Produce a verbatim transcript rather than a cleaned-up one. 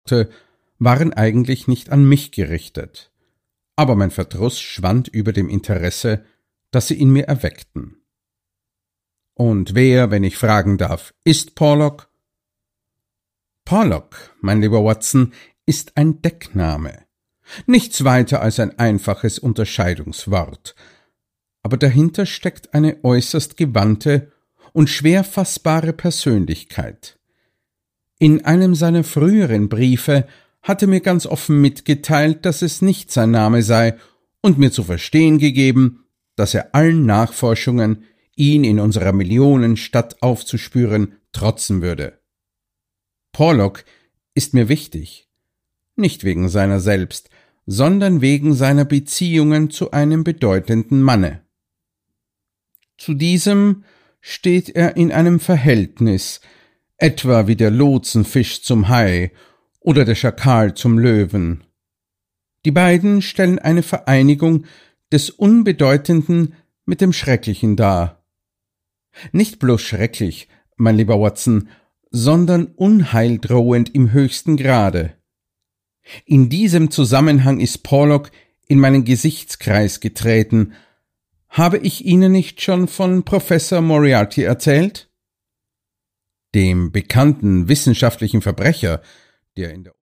Worte waren eigentlich nicht an mich gerichtet, aber mein Verdruss schwand über dem Interesse, das sie in mir erweckten. »Und wer, wenn ich fragen darf, ist Porlock?« »Porlock, mein lieber Watson, ist ein Deckname, nichts weiter als ein einfaches Unterscheidungswort, aber dahinter steckt eine äußerst gewandte und schwer fassbare Persönlichkeit. In einem seiner früheren Briefe hatte mir ganz offen mitgeteilt, dass es nicht sein Name sei und mir zu verstehen gegeben, dass er allen Nachforschungen, ihn in unserer Millionenstadt aufzuspüren, trotzen würde. Porlock ist mir wichtig, nicht wegen seiner selbst, sondern wegen seiner Beziehungen zu einem bedeutenden Manne. Zu diesem steht er in einem Verhältnis, etwa wie der Lotsenfisch zum Hai oder der Schakal zum Löwen. Die beiden stellen eine Vereinigung des Unbedeutenden mit dem Schrecklichen dar. Nicht bloß schrecklich, mein lieber Watson, sondern unheildrohend im höchsten Grade. In diesem Zusammenhang ist Porlock in meinen Gesichtskreis getreten. Habe ich Ihnen nicht schon von Professor Moriarty erzählt? Dem bekannten wissenschaftlichen Verbrecher, der in der